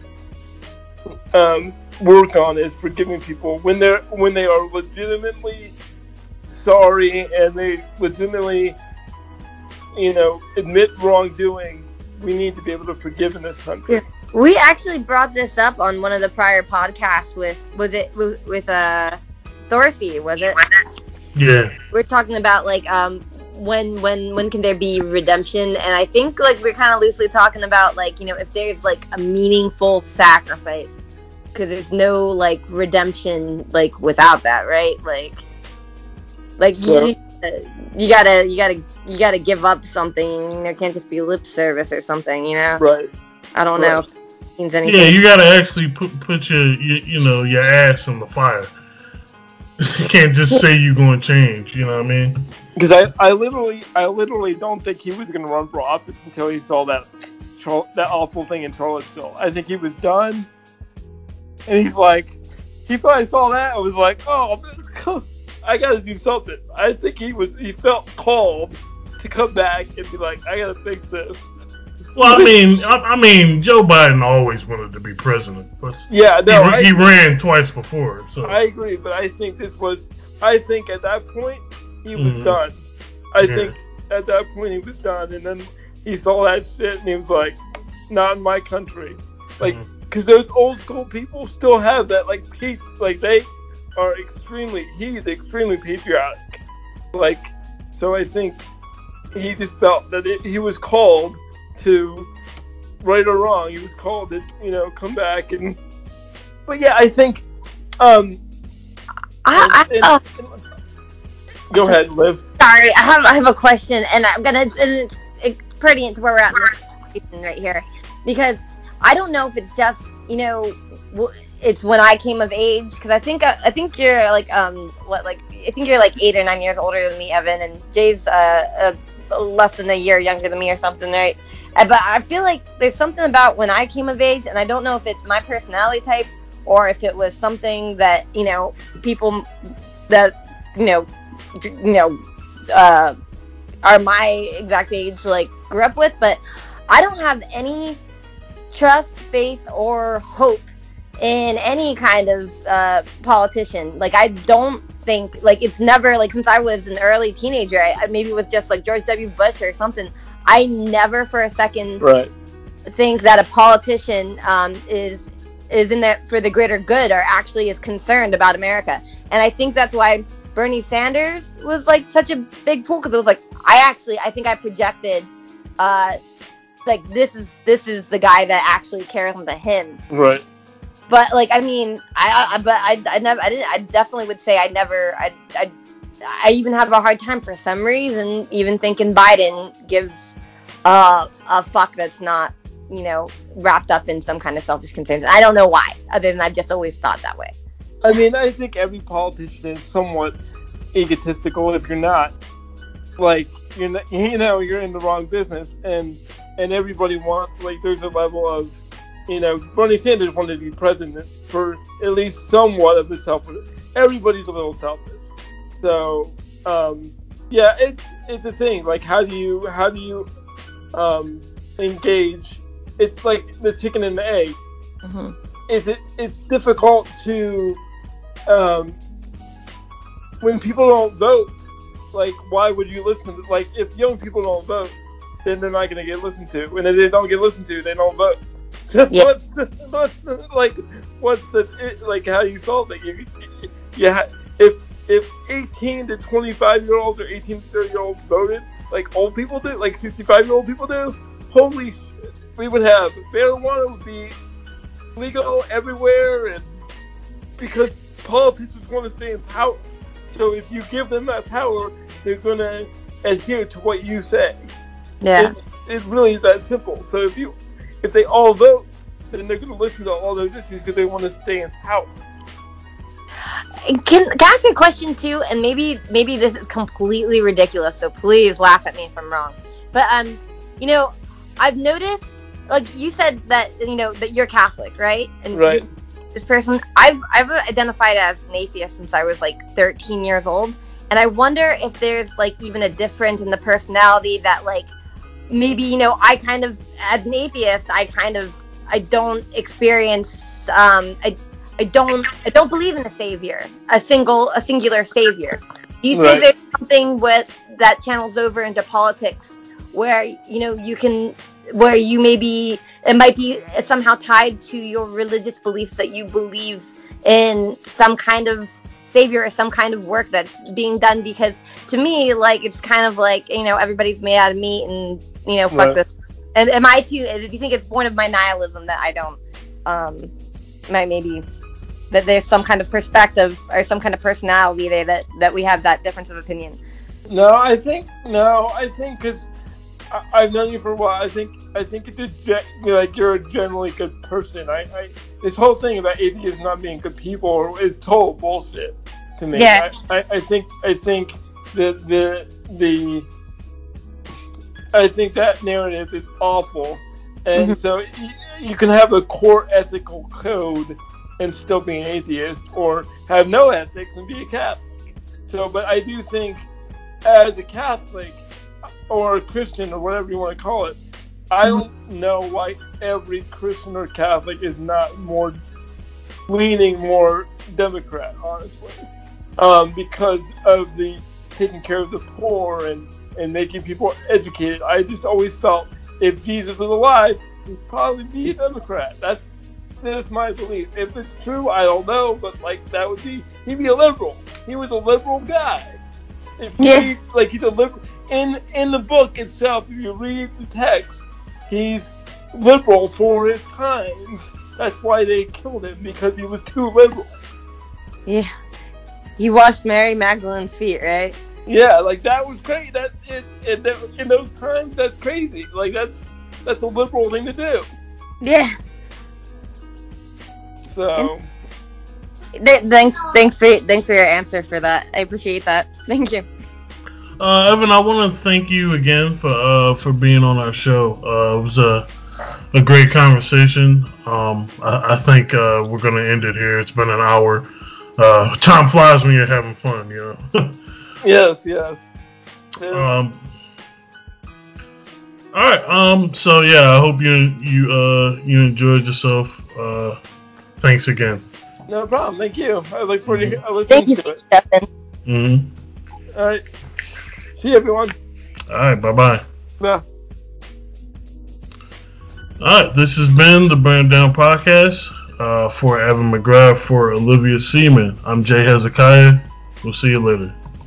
work on, is forgiving people when they are legitimately sorry and they legitimately, admit wrongdoing. We need to be able to forgive in this country. Yeah. We actually brought this up on one of the prior podcasts with Thorcy, was it? Yeah. We're talking about like when can there be redemption, and I think like we're kind of loosely talking about like if there's like a meaningful sacrifice, because there's no like redemption like without that, right? Like So- you gotta give up something. It can't just be lip service or something, Right. I don't know if it means anything. Yeah, you gotta actually put your ass in the fire. You can't just say you're going to change. You know what I mean? Because I literally don't think he was going to run for office until he saw that awful thing in Charlottesville. I think he was done, and he probably saw that and was like, oh, I got to do something. I think he felt called to come back and be like, I got to fix this. Well, I mean, Joe Biden always wanted to be president, but Yeah, no, he ran twice before. So I agree, but I think at that point he was done. I think at that point he was done, and then he saw that shit and he was like, not in my country. Like, because those old school people still have that, like they are he's extremely patriotic. Like, so I think he just felt that he was called to, right or wrong, he was called to, come back and. But yeah, I think. Go ahead, Liv. Sorry, I have a question, and it's pertinent to where we're at in this conversation right here, because I don't know if it's just it's when I came of age, because I think you're like I think you're like 8 or 9 years older than me, Evan, and Jay's less than a year younger than me or something, right? But I feel like there's something about when I came of age, and I don't know if it's my personality type or if it was something that people that are my exact age like grew up with, but I don't have any trust, faith, or hope in any kind of politician. Like, I don't think, like, it's never, like, since I was an early teenager, maybe with just like George W. Bush or something, I never for a second think that a politician is in there for the greater good or actually is concerned about America. And I think that's why Bernie Sanders was like such a big pool, because it was like I think I projected like this is the guy that actually cares about him. Right. But like, I mean, I definitely would say I even have a hard time for some reason even thinking Biden gives a fuck that's not, wrapped up in some kind of selfish concerns. I don't know why, other than I've just always thought that way. I mean, I think every politician is somewhat egotistical. If you're not, like, you're in the wrong business, and everybody wants, like, there's a level of, Bernie Sanders wanted to be president for at least somewhat of the selfishness. Everybody's a little selfish. So, yeah, it's a thing. Like, how do you engage? It's like the chicken and the egg. Mm-hmm. It's difficult to, when people don't vote, like, why would you listen? Like, if young people don't vote, then they're not going to get listened to. And if they don't get listened to, they don't vote. So Yeah. what's the how do you solve it? If 18 to 25-year-olds or 18 to 30-year-olds voted, like old people do, like 65-year-old people do, holy shit, we would have marijuana would be legal everywhere, and because politicians want to stay in power. So if you give them that power, they're going to adhere to what you say. Yeah. It really is that simple. So if they all vote, then they're going to listen to all those issues because they want to stay in power. Can I ask you a question too? And maybe this is completely ridiculous, so please laugh at me if I'm wrong. But I've noticed, like you said that that you're Catholic, right? And right. This person, I've identified as an atheist since I was like 13 years old, and I wonder if there's like even a difference in the personality that like maybe, you know, I kind of, as an atheist, I don't experience, I don't believe in a savior, a singular savior. Do you think there's something that channels over into politics where, you know, where you maybe, it might be somehow tied to your religious beliefs that you believe in some kind of savior or some kind of work that's being done? Because to me, like, it's kind of like, you know, everybody's made out of meat and, you know, fuck this. And am I too, do you think it's born of my nihilism that I don't, maybe that there's some kind of perspective or some kind of personality there that we have that difference of opinion? No, I think because I've known you for a while. I think it's like you're a generally good person. This whole thing about atheists not being good people is total bullshit to me. Yeah. I think that narrative is awful, and so you can have a core ethical code and still be an atheist, or have no ethics and be a Catholic. So, but I do think, as a Catholic or a Christian or whatever you want to call it, I don't know why every Christian or Catholic is not leaning more Democrat, honestly, because of the taking care of the poor and making people educated. I just always felt if Jesus was alive, he'd probably be a Democrat. That's my belief. If it's true, I don't know, but like he'd be a liberal. He was a liberal guy. He's a liberal. In the book itself, if you read the text, he's liberal for his times. That's why they killed him, because he was too liberal. Yeah. He washed Mary Magdalene's feet, right? Yeah, like that was crazy. In those times, that's crazy. Like that's a liberal thing to do. Yeah. So. Thanks for your answer for that. I appreciate that. Thank you. Evan, I want to thank you again for being on our show. It was a great conversation. I think we're gonna end it here. It's been an hour. Time flies when you're having fun, you know. Yes. All right. So yeah, I hope you enjoyed yourself. Thanks again. No problem. Thank you. I look forward to listening to it. Stephen. Mm-hmm. All right. See you, everyone. All right. Bye-bye. Bye. All right. This has been the Burn Down Podcast. For Evan McGrath, for Olivia Seaman, I'm Jay Hezekiah. We'll see you later.